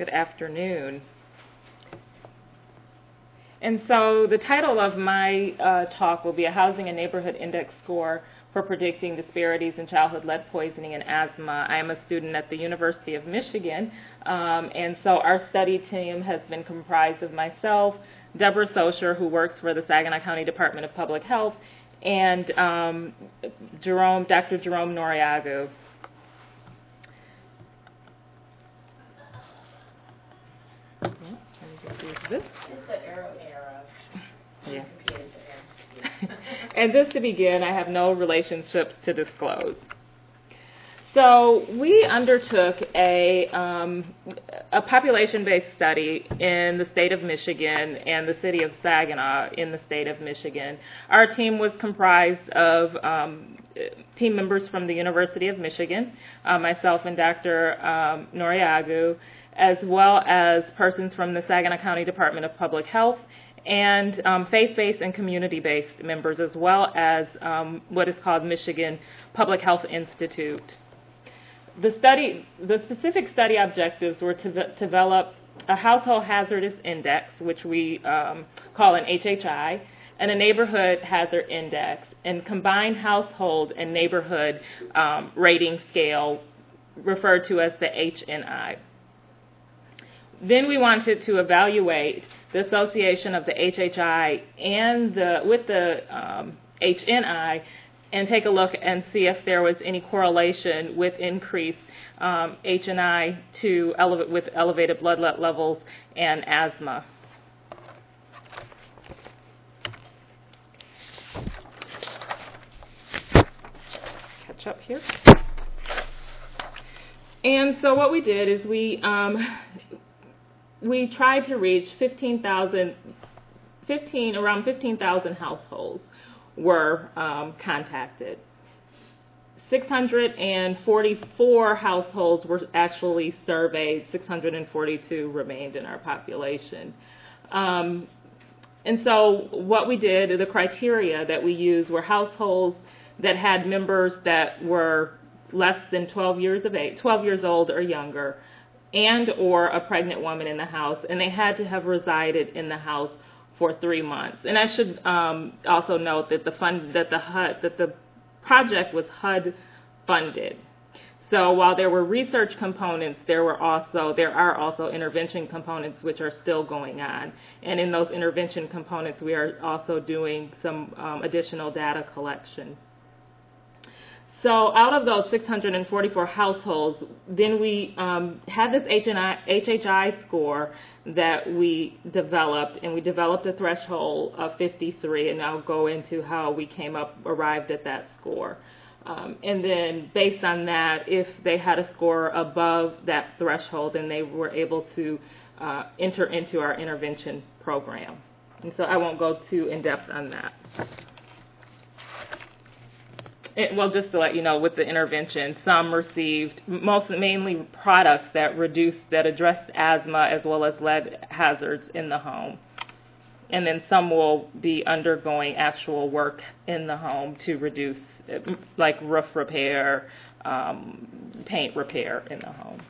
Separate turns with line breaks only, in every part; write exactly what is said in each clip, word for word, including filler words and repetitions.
Good afternoon. And so the title of my uh, talk will be a Housing and Neighborhood Index Score for Predicting Disparities in Childhood Lead Poisoning and Asthma. I am a student at the University of Michigan, um, and so our study team has been comprised of myself, Deborah Socher, who works for the Saginaw County Department of Public Health, and um, Jerome, Doctor Jerome Noriagu. Let me just use this.
It's the arrow era.
Yeah. And just to begin, I have no relationships to disclose. So we undertook a, um, a population-based study in the state of Michigan and the city of Saginaw in the state of Michigan. Our team was comprised of um, team members from the University of Michigan, uh, myself and Doctor Um, Noriagu, as well as persons from the Saginaw County Department of Public Health, and um, faith-based and community-based members, as well as um, what is called Michigan Public Health Institute. The study, the specific study objectives were to v- develop a household hazardous index, which we um, call an H H I, and a neighborhood hazard index, and combined household and neighborhood um, rating scale, referred to as the H N I. Then we wanted to evaluate the association of the H H I and the with the um, H N I, and take a look and see if there was any correlation with increased um, H N I to elevate with elevated blood lead levels and asthma. Catch up here. And so what we did is we um, we tried to reach fifteen thousand, fifteen, around fifteen thousand households were um, contacted. six hundred forty-four households were actually surveyed. six hundred forty-two remained in our population. Um, and so what we did, the criteria that we used were households that had members that were less than twelve years of age, twelve years old or younger, and or a pregnant woman in the house, and they had to have resided in the house for three months. And I should um, also note that the fund that the H U D that the project was H U D funded. So while there were research components, there were also there are also intervention components which are still going on. And in those intervention components, we are also doing some um, additional data collection. So out of those six hundred forty-four households, then we um, had this H H I score that we developed, and we developed a threshold of fifty-three, and I'll go into how we came up, arrived at that score. Um, and then based on that, if they had a score above that threshold, then they were able to uh, enter into our intervention program. And so I won't go too in-depth on that. It, well, just to let you know, with the intervention, some received most mainly products that reduced, that addressed asthma as well as lead hazards in the home. And then some will be undergoing actual work in the home to reduce, like roof repair, um, paint repair in the home.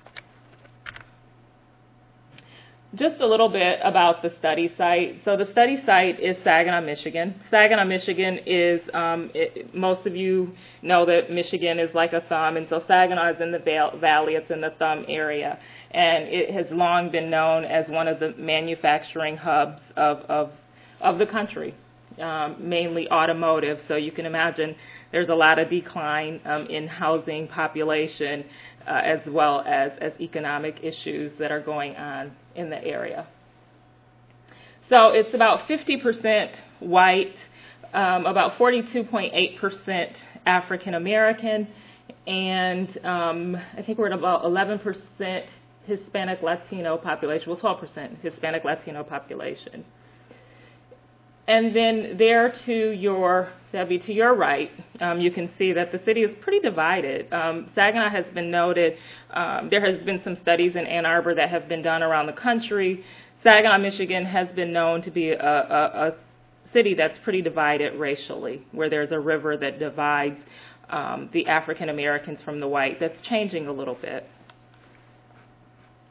Just a little bit about the study site. So the study site is Saginaw, Michigan. Saginaw, Michigan is, um, it, most of you know that Michigan is like a thumb, and so Saginaw is in the valley, it's in the thumb area. And it has long been known as one of the manufacturing hubs of, of, of the country, um, mainly automotive. So you can imagine there's a lot of decline um, in housing population, uh, as well as, as economic issues that are going on in the area. So it's about fifty percent white, um, about forty-two point eight percent African American, and um, I think we're at about eleven percent Hispanic Latino population, well twelve percent Hispanic Latino population. And then there to your, that'd be to your right, um, you can see that the city is pretty divided. Um, Saginaw has been noted, um, there has been some studies in Ann Arbor that have been done around the country. Saginaw, Michigan has been known to be a, a, a city that's pretty divided racially, where there's a river that divides um, the African Americans from the white. That's changing a little bit.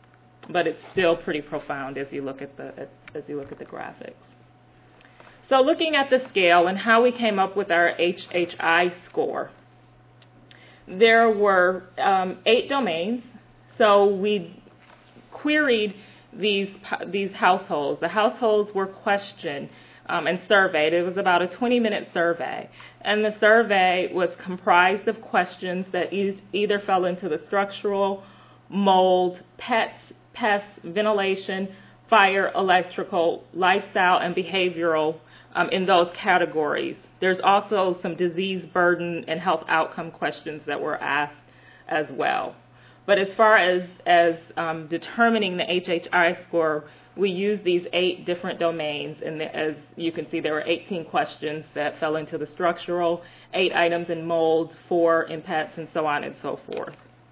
but it's still pretty profound as you look at the as you look at the graphics. So looking at the scale and how we came up with our H H I score, there were um, eight domains. So we queried these these households. The households were questioned um, and surveyed. It was about a twenty-minute survey, and the survey was comprised of questions that e- either fell into the structural, mold, pets, pests, ventilation, fire, electrical, lifestyle, and behavioral um, in those categories. There's also some disease burden and health outcome questions that were asked as well. But as far as, as um, determining the H H I score, we used these eight different domains, and the, as you can see, there were eighteen questions that fell into the structural, eight items in mold, four in pets, and so on and so forth.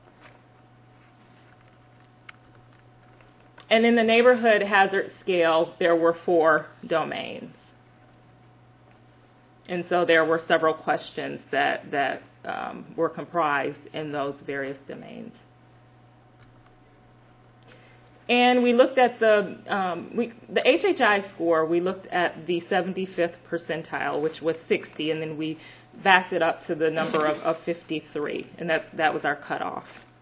And in the neighborhood hazard scale, there were four domains. And so there were several questions that, that um, were comprised in those various domains. And we looked at the um, we, the H H I score. We looked at the seventy-fifth percentile, which was sixty, and then we backed it up to the number of, of fifty-three, and that's that was our cutoff.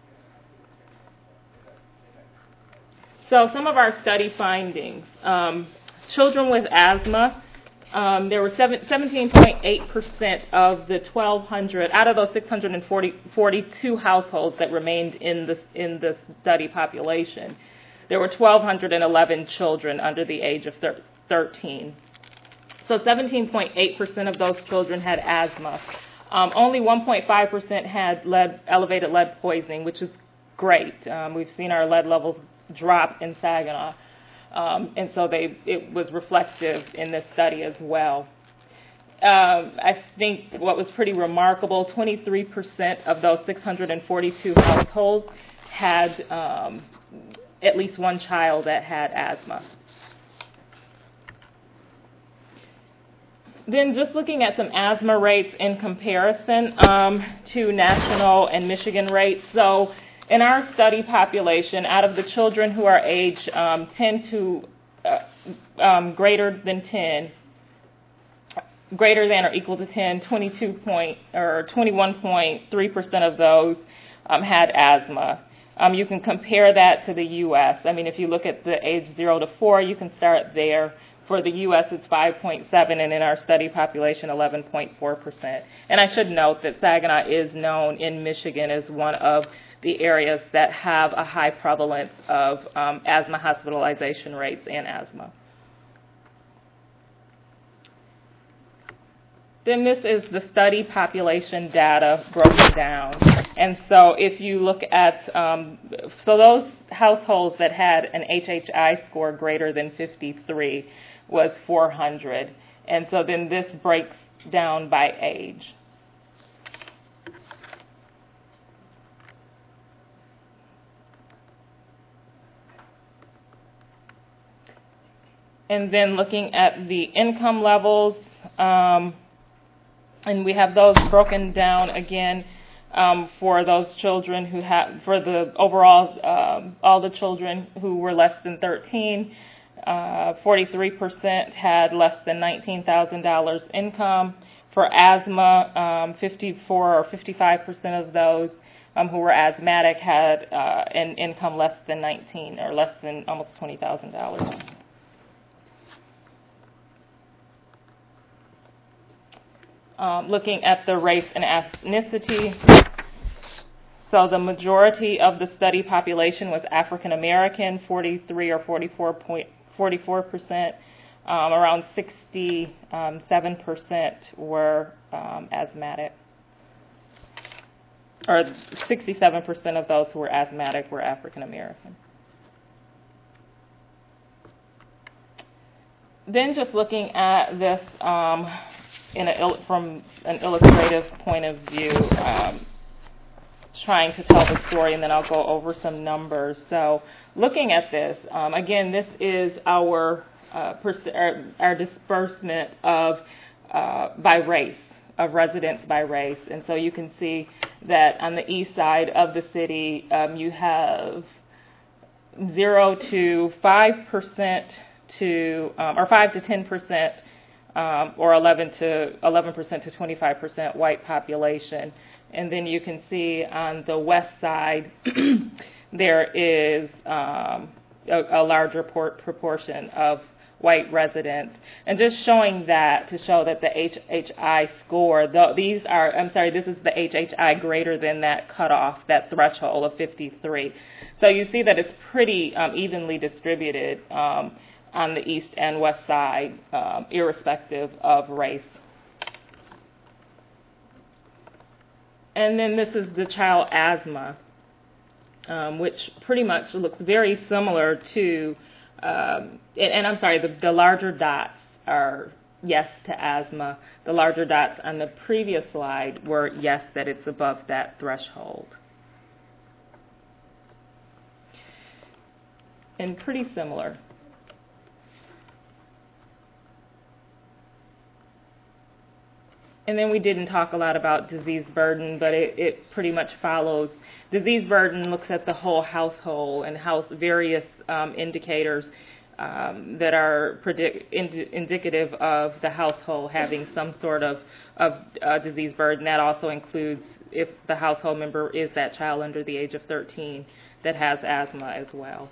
So some of our study findings: um, children with asthma. Um, there were seventeen point eight percent of the twelve hundred out of those six hundred forty-two households that remained in the in the study population. There were one thousand two hundred eleven children under the age of thirteen. So seventeen point eight percent of those children had asthma. Um, only one point five percent had lead, elevated lead poisoning, which is great. Um, we've seen our lead levels drop in Saginaw. Um, and so they, it was reflective in this study as well. Um, I think what was pretty remarkable, twenty-three percent of those six hundred forty-two households had um, at least one child that had asthma. Then just looking at some asthma rates in comparison um, to national and Michigan rates. So in our study population, out of the children who are age um, ten to uh, um, greater than ten, greater than or equal to ten, twenty-two point or twenty-one point three percent of those um, had asthma. Um, you can compare that to the U S. I mean, if you look at the age zero to four, you can start there. For the U S, it's five point seven, and in our study population, eleven point four percent. And I should note that Saginaw is known in Michigan as one of the areas that have a high prevalence of um, asthma hospitalization rates and asthma. Then this is the study population data broken down. And so if you look at, um, so those households that had an H H I score greater than fifty-three was four hundred. And so then this breaks down by age. And then looking at the income levels, um, and we have those broken down again um, for those children who have, for the overall, um, all the children who were less than thirteen, uh, forty-three percent had less than nineteen thousand dollars income. For asthma, um, fifty-four or fifty-five percent of those um, who were asthmatic had uh, an income less than nineteen or less than almost twenty thousand dollars. Um, looking at the race and ethnicity, so the majority of the study population was African American, forty-three or forty-four point forty-four percent. Um, around sixty-seven percent were um, asthmatic, or sixty-seven percent of those who were asthmatic were African American. Then just looking at this. Um, In a, from an illustrative point of view, um, trying to tell the story, and then I'll go over some numbers. So looking at this, um, again, this is our, uh, pers- our, our disbursement of uh, by race, of residents by race. And so you can see that on the east side of the city, um, you have zero to five percent to, um, or five to ten percent, um, or eleven to eleven percent to twenty-five percent white population. And then you can see on the west side, there is um, a, a larger por- proportion of white residents, and just showing that to show that the H H I score, the, these are, I'm sorry, this is the H H I greater than that cutoff, that threshold of fifty-three. So you see that it's pretty um, evenly distributed um, on the east and west side, um, irrespective of race. And then this is the child asthma, um, which pretty much looks very similar to Um, and, and I'm sorry, the, the larger dots are yes to asthma. The larger dots on the previous slide were yes, that it's above that threshold. And pretty similar. And then we didn't talk a lot about disease burden, but it, it pretty much follows. Disease burden looks at the whole household and house various um, indicators um, that are predict, ind- indicative of the household having some sort of, of uh, disease burden. That also includes if the household member is that child under the age of thirteen that has asthma as well.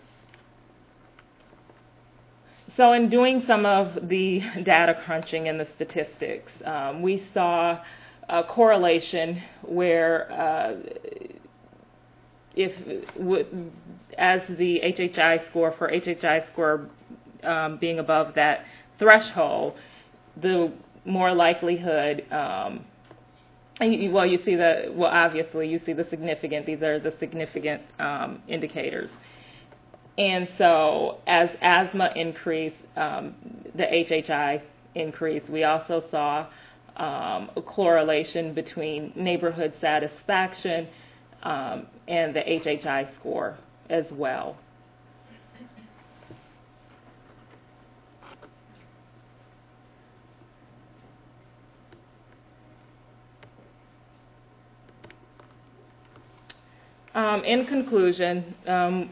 So in doing some of the data crunching and the statistics, um, we saw a correlation where uh, if w- as the H H I score, for H H I score um, being above that threshold, the more likelihood, um, and you, well, you see the, well, obviously you see the significant, these are the significant um, indicators. And so as asthma increased, um, the H H I increased. We also saw um, a correlation between neighborhood satisfaction um, and the H H I score as well. Um, in conclusion, um,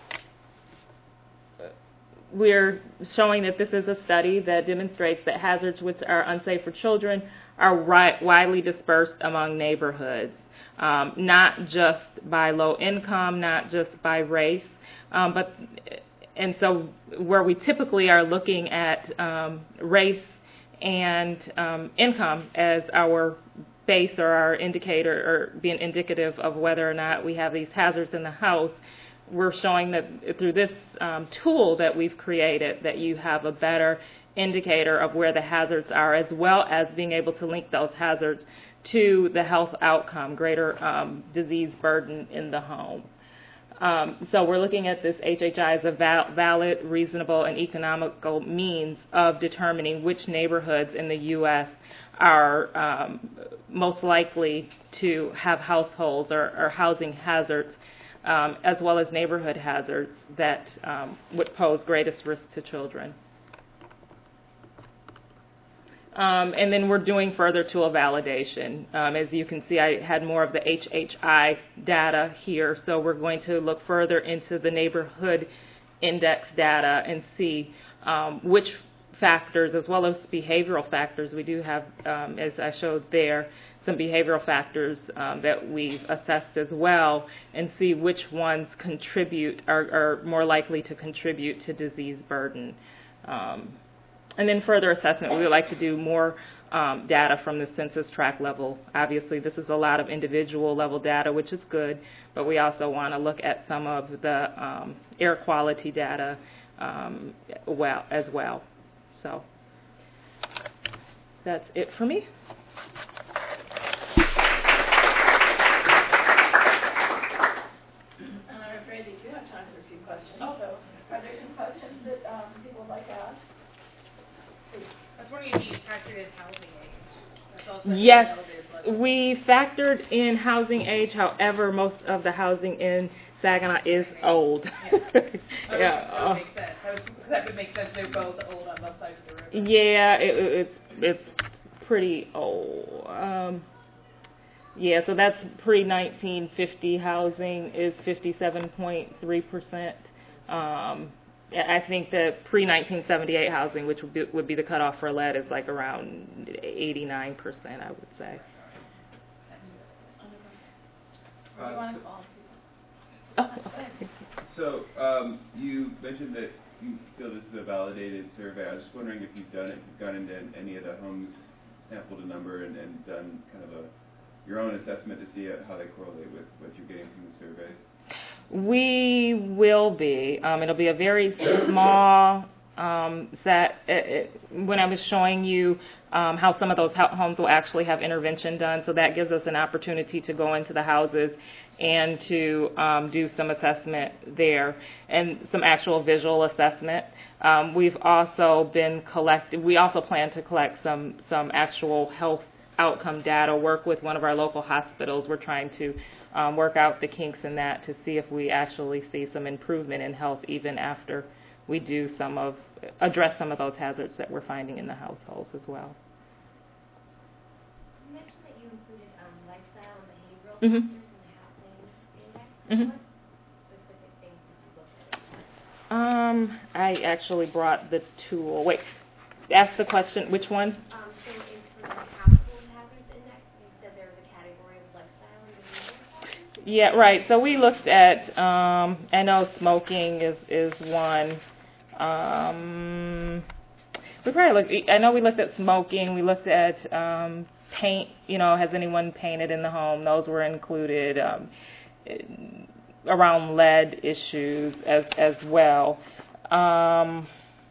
we're showing that this is a study that demonstrates that hazards which are unsafe for children are ri- widely dispersed among neighborhoods, um, not just by low income, not just by race, um, but and so where we typically are looking at um, race and um, income as our base or our indicator or being indicative of whether or not we have these hazards in the house, we're showing that through this um, tool that we've created that you have a better indicator of where the hazards are, as well as being able to link those hazards to the health outcome, greater um, disease burden in the home. Um, so we're looking at this H H I as a val- valid, reasonable, and economical means of determining which neighborhoods in the U S are um, most likely to have households or, or housing hazards, um, as well as neighborhood hazards that um, would pose greatest risk to children. Um, and then we're doing further tool validation. Um, as you can see, I had more of the H H I data here, so we're going to look further into the neighborhood index data and see um, which factors, as well as behavioral factors. We do have, um, as I showed there, some behavioral factors um, that we've assessed as well, and see which ones contribute, are, are more likely to contribute to disease burden. Um, And then further assessment, we would like to do more um, data from the census tract level. Obviously, this is a lot of individual level data, which is good, but we also want to look at some of the um, air quality data um, well, as well. So that's it for me.
I'm afraid you do have time for a few questions. Oh. So are there some questions that um, people would like to ask?
I was wondering if you factored in housing age. That's also
Yes, we factored in housing age. However, most of the housing in Saginaw is old.
Yeah, yeah.
yeah.
That would make sense. That, was, that would make sense. They're both old on both sides of the river.
Yeah, it, it's it's pretty old. Um, yeah, so that's pre nineteen fifty housing is fifty-seven point three percent Um, I think that pre nineteen seventy-eight housing, which would be, would be the cutoff for lead, is like around eighty-nine percent, I would say.
What do you
Uh,
want to
so-
call
Oh,
people?
okay.
So, um, you mentioned that you feel this is a validated survey. I was just wondering if you've done it, you've gone into any of the homes, sampled a number, and, and done kind of a your own assessment to see how they correlate with what you're getting from the surveys.
We will be. Um, it'll be a very small um, set. It, it, when I was showing you um, how some of those ho- homes will actually have intervention done, so that gives us an opportunity to go into the houses and to um, do some assessment there and some actual visual assessment. Um, we've also been collecting, we also plan to collect some, some actual health outcome data, work with one of our local hospitals. We're trying to um, work out the kinks in that to see if we actually see some improvement in health even after we do some of, address some of those hazards that we're finding in the households as well.
You mentioned that you included um, lifestyle and behavioral
Mhm.
factors in the housing index.
Mhm.
What specific things did you look at?
Um, I actually brought the tool. Wait, ask the question. Which one?
Um, so in for the household hazards index, you said there was a category of lifestyle and behavioral factors?
Yeah, right. So we looked at, um, I know smoking is, is one. Um, we probably looked, I know we looked at smoking. We looked at um, paint, you know, has anyone painted in the home? Those were included. Um, around lead issues as, as well. Um,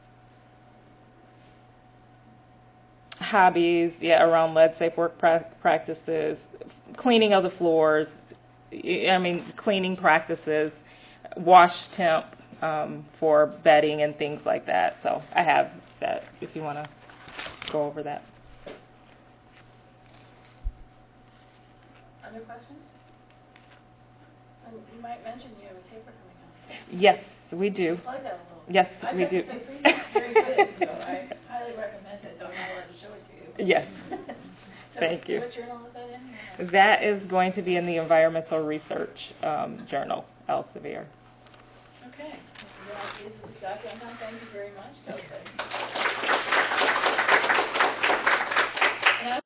hobbies, yeah, around lead safe work pra- practices, cleaning of the floors, I mean, cleaning practices, wash temp um, for bedding and things like that. So I have that if you want to go over that.
Other questions? And you might mention you have a paper coming out.
Yes, we do.
Plug that a little.
Yes,
I
we
bet
do.
the preview is very good, so I highly recommend it, though I'm not allowed to show it to you.
Yes.
So
Thank you.
What journal is that in?
That is going to be in the Environmental Research um, Journal, Elsevier.
Okay. Well, this is Doctor Anton. Thank you very much. So good.